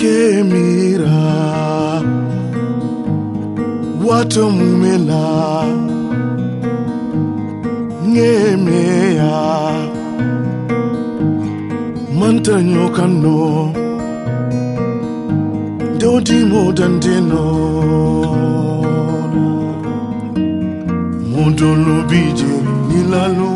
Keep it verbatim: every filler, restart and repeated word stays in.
Kemira Watamumela Ngemeya Mantanyo kano Dodi modandino Mondolo bije Nilalo